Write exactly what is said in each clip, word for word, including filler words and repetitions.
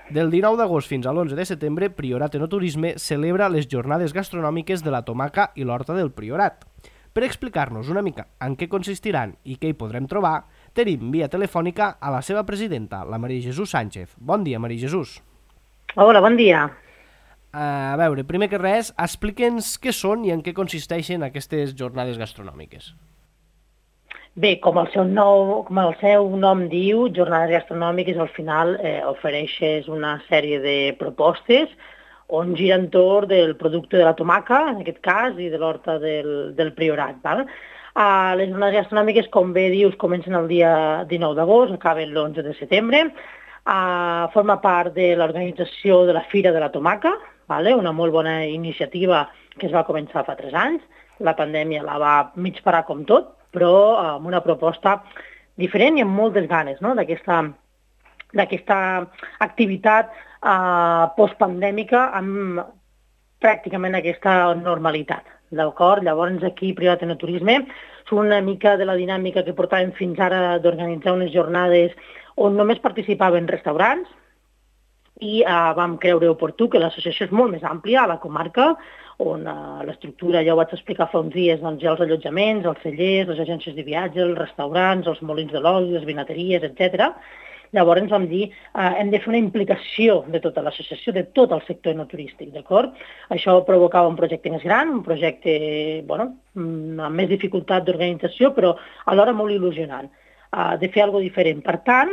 Del dinou d'agost fins a l'onze de setembre, Priorat Enoturisme celebra les jornades gastronòmiques de la Tomaca i l'Horta del Priorat. Per explicar-nos una mica en què consistiran i què hi podrem trobar, tenim via telefònica a la seva presidenta, la Maria Jesús Sánchez. Bon dia, Maria Jesús. Hola, bon dia. A veure, primer que res, explica'ns què són i en què consisteixen aquestes jornades gastronòmiques. Bé, com el seu, nou, com el seu nom diu, jornades gastronòmiques al final eh, ofereixes una sèrie de propostes on gira entorn del producte de la tomaca, en aquest cas, i de l'horta del, del Priorat. Val? Uh, les jornades gastronòmiques, com bé dius, comencen el dia dinou d'agost, acaben l'onze de setembre. Uh, forma part de l'organització de la Fira de la Tomaca, vale? Una molt bona iniciativa que es va començar fa tres anys. La pandèmia la va mig parar com tot, però amb una proposta diferent i amb moltes ganes, no? d'aquesta d'aquesta activitat eh, postpandèmica amb pràcticament aquesta normalitat. D'acord? Llavors aquí, Priorat Enoturisme, és una mica de la dinàmica que portàvem fins ara d'organitzar unes jornades on només participaven restaurants i eh, vam creure oportú que l'associació és molt més àmplia a la comarca, on uh, l'estructura, ja ho vaig explicar fa uns dies, doncs hi ha els allotjaments, els cellers, les agències de viatge, els restaurants, els molins de l'oli, les vinateries, etcètera. Llavors ens vam dir uh, hem de fer una implicació de tota l'associació, de tot el sector enoturístic, d'acord? Això provocava un projecte més gran, un projecte, bueno, amb més dificultat d'organització, però alhora molt il·lusionant. Uh, de fer alguna cosa diferent. Per tant,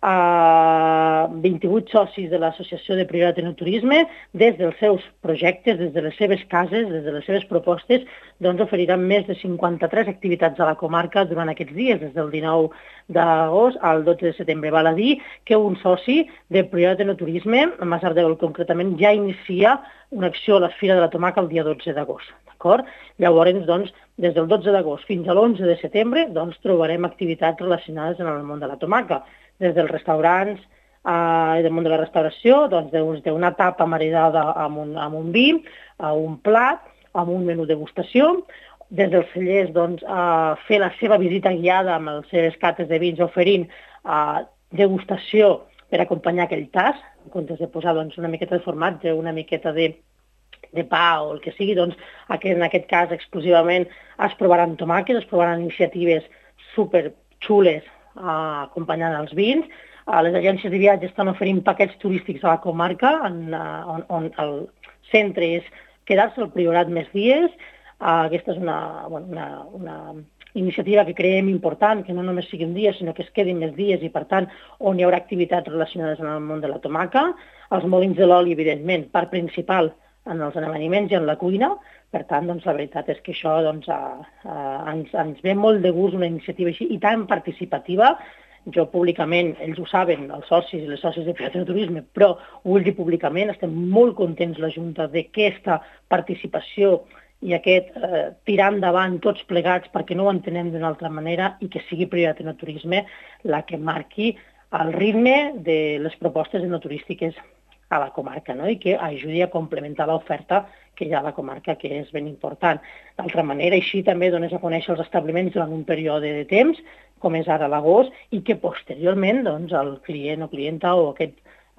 uh, vint-i-vuit socis de l'Associació de Priorat Enoturisme, des dels seus projectes, des de les seves cases, des de les seves propostes, doncs oferiran més de cinquanta-tres activitats a la comarca durant aquests dies, des del dinou d'agost al dotze de setembre. Val a dir que un soci de Priorat Enoturisme, a Masardeu concretament, ja inicia una acció a la Fira de la Tomaca el dia dotze d'agost. Llavors, doncs, des del dotze d'agost fins a l'onze de setembre, doncs, trobarem activitats relacionades amb el món de la tomaca, des dels restaurants i eh, del món de la restauració, doncs, d'una tapa maridada amb un, amb un vi, a un plat, amb un menú degustació, des dels cellers, doncs, a fer la seva visita guiada amb les seves cates de vins, oferint eh, degustació per acompanyar aquell tas, en comptes de posar doncs, una miqueta de formatge, una miqueta de de pa o el que sigui, doncs en aquest cas exclusivament es provaran tomàquets, es provaran iniciatives superxules eh, acompanyant els vins. Eh, les agències de viatge estan oferint paquets turístics a la comarca, en, uh, on, on el centre és quedar-se al Priorat més dies. Uh, aquesta és una, bueno, una, una iniciativa que creiem important, que no només sigui un dia, sinó que es quedin més dies i, per tant, on hi haurà activitats relacionades amb el món de la tomaca. Els molins de l'oli, evidentment, part principal en els amaniments i en la cuina. Per tant, doncs, la veritat és que això doncs, uh, uh, ens, ens ve molt de gust una iniciativa així i tan participativa. Jo públicament, ells ho saben, els socis i les socis de Priorat Enoturisme, però ho vull dir públicament, estem molt contents la Junta d'aquesta participació i aquest eh, tirar endavant tots plegats perquè no ho entenem d'una altra manera i que sigui Priorat Enoturisme la que marqui el ritme de les propostes enoturístiques a la comarca, no? I que ajudi a complementar l'oferta que hi ha a la comarca, que és ben important. D'altra manera, així també dones a conèixer els establiments durant un període de temps, com és ara l'agost, i que posteriorment doncs, el client o clienta o aquest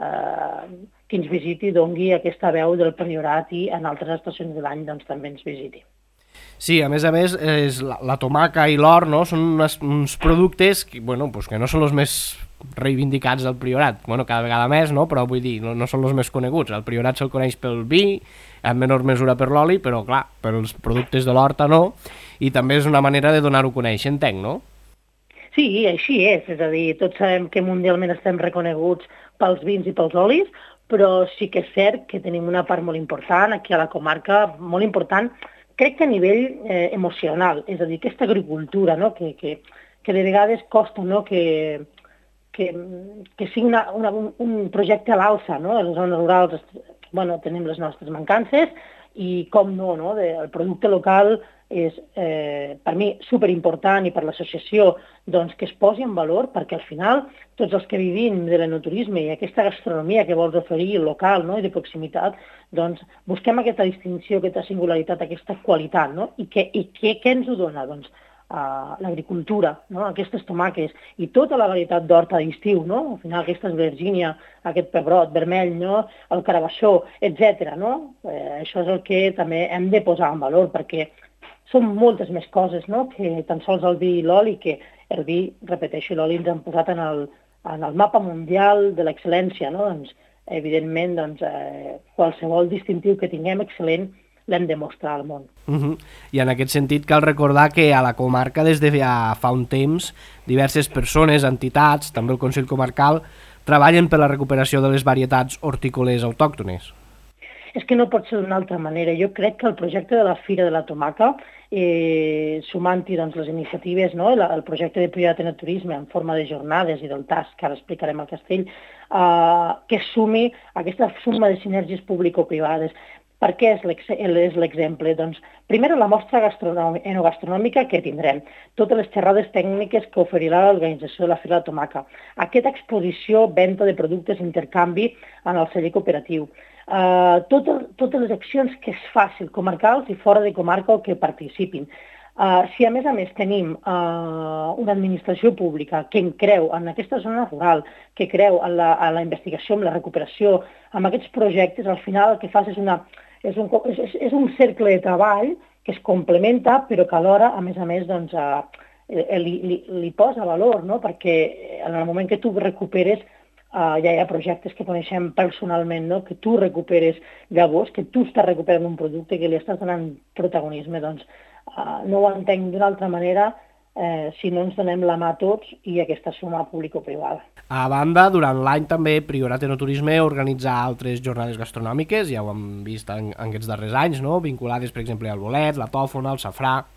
eh, qui ens visiti dongui aquesta veu del Priorat i en altres estacions de l'any doncs, també ens visiti. Sí, a més a més, és la, la tomaca i l'or, no? Són unes, uns productes que, bueno, pues que no són els més reivindicats del Priorat, bueno, cada vegada més, no? Però vull dir, no, no són els més coneguts. El Priorat se'l coneix pel vi, en menor mesura per l'oli, però clar, per els productes de l'horta no, i també és una manera de donar-ho a conèixer, entenc, no? Sí, així és, és a dir, tots sabem que mundialment estem reconeguts pels vins i pels olis, però sí que és cert que tenim una part molt important aquí a la comarca, molt important, crec que a nivell eh, emocional, és a dir, aquesta agricultura, no? que, que, que de vegades costa, no? que, que, que sigui una, una, un projecte a l'alça, no? A les zones rurals bueno, tenim les nostres mancances i com no, no? De, el producte local és eh, per mi superimportant i per l'associació doncs, que es posi en valor perquè al final tots els que vivim de l'enoturisme i aquesta gastronomia que vols oferir local, no? I de proximitat, doncs busquem aquesta distinció, aquesta singularitat, aquesta qualitat, no? I, que, i que, què ens ho dona? Doncs uh, l'agricultura, no? Aquestes tomàques i tota la varietat d'horta d'estiu, no? Al final aquesta Virgínia, aquest pebrot vermell, no? El carabassó, etcètera. No? Eh, això és el que també hem de posar en valor, perquè són moltes més coses, no? Que tan sols el vi i l'oli, que el vi, repeteixo, l'oli ens han posat en el, en el mapa mundial de l'excel·lència, no? Doncs, evidentment, doncs, eh, qualsevol distintiu que tinguem excel·lent l'hem de mostrar al món. Uh -huh. I en aquest sentit cal recordar que a la comarca des de ja fa un temps diverses persones, entitats, també el Consell Comarcal, treballen per la recuperació de les varietats hortícoles autòctones. És que no pot ser d'una altra manera. Jo crec que el projecte de la Fira de la Tomaca, eh, sumant-hi doncs, les iniciatives, no? el, el projecte de prioritat en el turisme en forma de jornades i del task, que ara explicarem al Castell, eh, que sumi aquesta suma de sinergies público-privades. Per què és l'exemple? Doncs, primer, la mostra enogastronòmica que tindrem, totes les xerrades tècniques que oferirà l'organització de la Fira de la Tomaca, aquesta exposició, venda de productes, intercanvi en el celler cooperatiu, Uh, totes, totes les accions que es facin, comarcals i fora de comarca o que participin. Uh, si a més a més tenim uh, una administració pública que en creu en aquesta zona rural, que creu en la, en la investigació, en la recuperació, en aquests projectes, al final el que fas és, una, és, un, és, és un cercle de treball que es complementa, però que alhora, a més a més, doncs, uh, li, li, li posa valor, no? Perquè en el moment que tu recuperes Uh, ja hi ha projectes que coneixem personalment, no? Que tu recuperes llavors, que tu estàs recuperant un producte, que li estàs donant protagonisme, doncs uh, no ho entenc d'una altra manera eh, si no ens donem la mà a tots i aquesta suma público-privada. A banda, durant l'any també Priorat Enoturisme organitza altres jornades gastronòmiques, ja ho hem vist en, en aquests darrers anys, no? Vinculades, per exemple, al bolet, la tòfona, el safrà.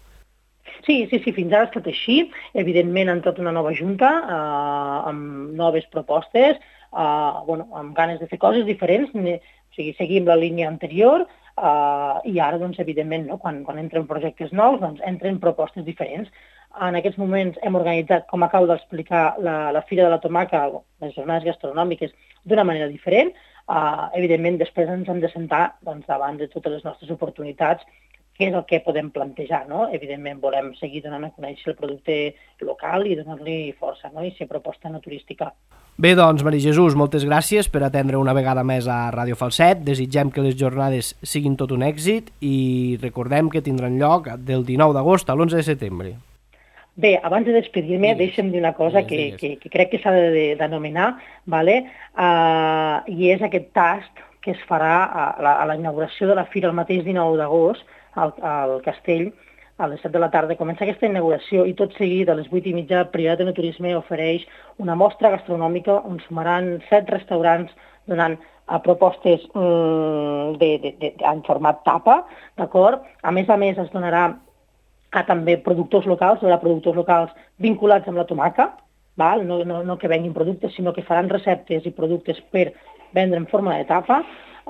Sí, sí, sí, fins ara ha estat així. Evidentment, han tot una nova junta, eh, amb noves propostes, eh, bueno, amb ganes de fer coses diferents, o sigui, seguim la línia anterior, eh, i ara, doncs, evidentment, no, quan, quan entren projectes nous, doncs, entren propostes diferents. En aquests moments hem organitzat, com acabo d'explicar, la, la Fira de la Tomaca, les jornades gastronòmiques, d'una manera diferent. Eh, evidentment, després ens hem de sentar doncs, davant de totes les nostres oportunitats, què és el que podem plantejar, no? Evidentment volem seguir donant a conèixer el producte local i donar-li força, no? I ser proposta no turística. Bé, doncs, Maria Jesús, moltes gràcies per atendre una vegada més a Ràdio Falset. Desitgem que les jornades siguin tot un èxit i recordem que tindran lloc del dinou d'agost a l'onze de setembre. Bé, abans de despedir-me, deixa'm dir una cosa digues, que, digues. que, que crec que s'ha de denominar, vale? uh, i és aquest tast que es farà a la, a la inauguració de la Fira el mateix dinou d'agost, Al, al Castell, a les set de la tarda. Comença aquesta inauguració i tot seguit a les vuit i mitja Priorat Enoturisme ofereix una mostra gastronòmica on sumaran set restaurants donant a propostes mm, de, de, de, en format tapa, d'acord? A més a més es donarà a també productors locals, hi haurà productors locals vinculats amb la tomaca, val? No, no, no que venguin productes, sinó que faran receptes i productes per vendre en forma de tapa.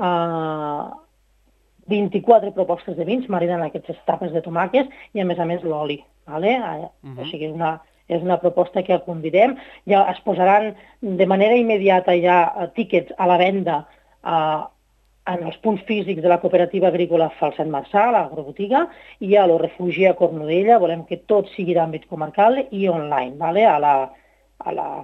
Uh, vint-i-quatre propostes de vins marinant aquestes tapes de tomàquets i, a més a més, l'oli. Vale? Uh-huh. O sigui, una, és una proposta que convidem. Ja es posaran de manera immediata ja tíquets a la venda eh, en els punts físics de la cooperativa agrícola Falset Marçà, l'agrobotiga, i a lo refugi a Cornudella. Volem que tot sigui d'àmbit comarcal i online, vale? a la a la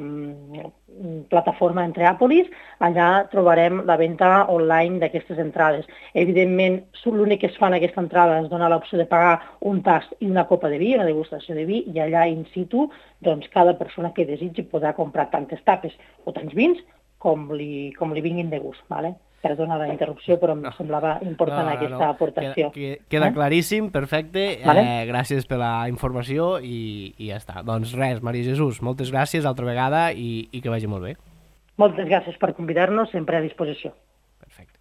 mm, plataforma Entreàpolis, allà trobarem la venda online d'aquestes entrades. Evidentment, l'únic que es fa en aquesta entrada és donar l'opció de pagar un tast i una copa de vi, una degustació de vi, i allà in situ, doncs, cada persona que desitgi podrà comprar tantes tapes o tants vins com li, com li vinguin de gust. Vale? Perdona la interrupció, però em no. semblava important no, no, aquesta no. aportació. Queda, queda eh? claríssim, perfecte. Vale? Eh, gràcies per la informació i, i ja està. Doncs res, Maria Jesús, moltes gràcies altra vegada i, i que vagi molt bé. Moltes gràcies per convidar-nos, sempre a disposició. Perfecte.